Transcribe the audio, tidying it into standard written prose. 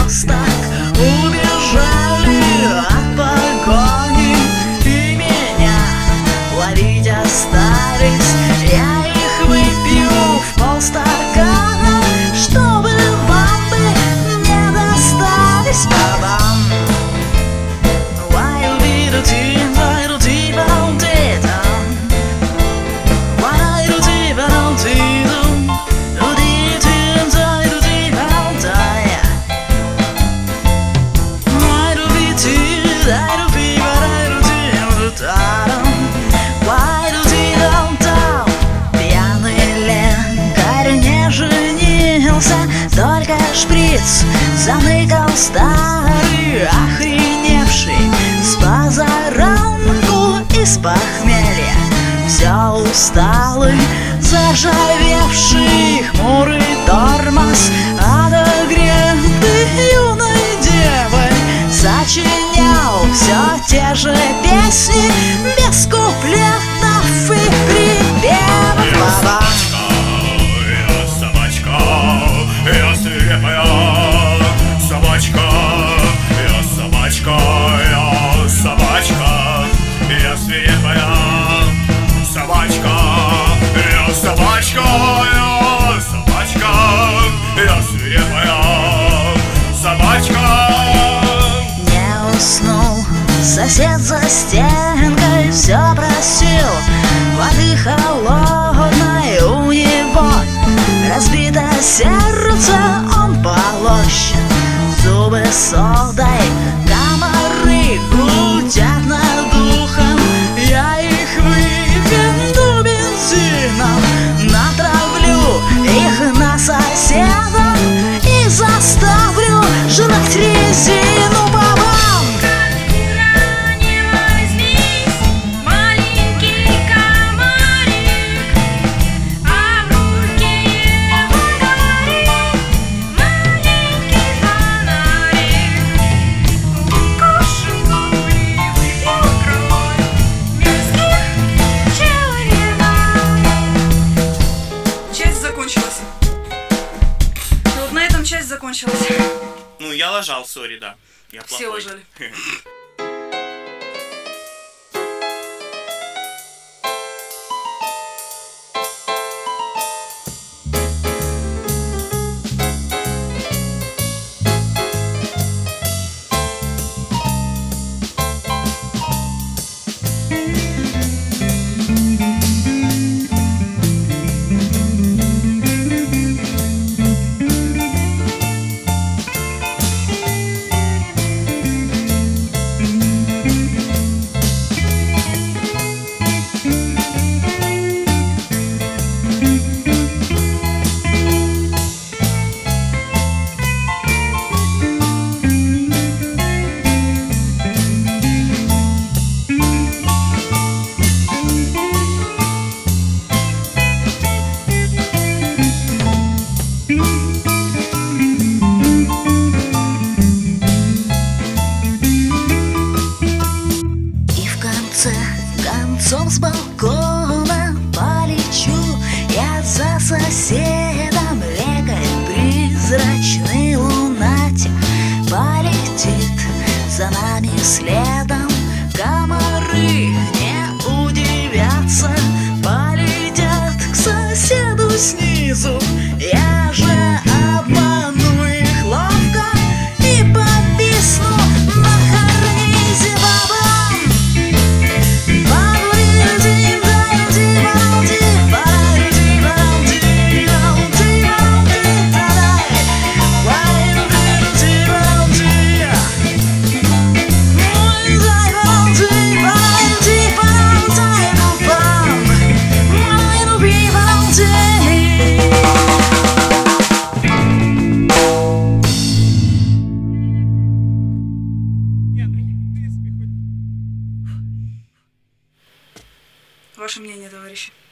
подросток убежали от погони и меня ловить остались. Я их выпью в полстакана, чтобы бомбы не достались бабам. Только шприц заныкал старый, охреневший с позаранку и с похмелья. Все усталый, заржавевший, хмурый тормоз, отогретый юной девой, сочинял все те же песни без куплетов и припевов. Баба. Я свирепая собачка, я собачка, я собачка, я свирепая собачка, я собачка, я собачка, я свирепая собачка. Не уснул сосед за стенкой, все просил воды холодной. У него разбито сердце, он полощет зубы содой. Комары гудят над духом, я их выкину бензином, натравлю их на соседа и заставлю жрать резину бабам. Часть закончилась. Ну, я лажал, сори, да. Я плохой. Все лажали. Концом с балкона полечу я за соседом. Лекарь, призрачный лунатик, полетит за нами следом. Комары не удивятся, полетят к соседу снизу. Я же обману их ловко и повисну на карнизе бабам. Ваше мнение, товарищи?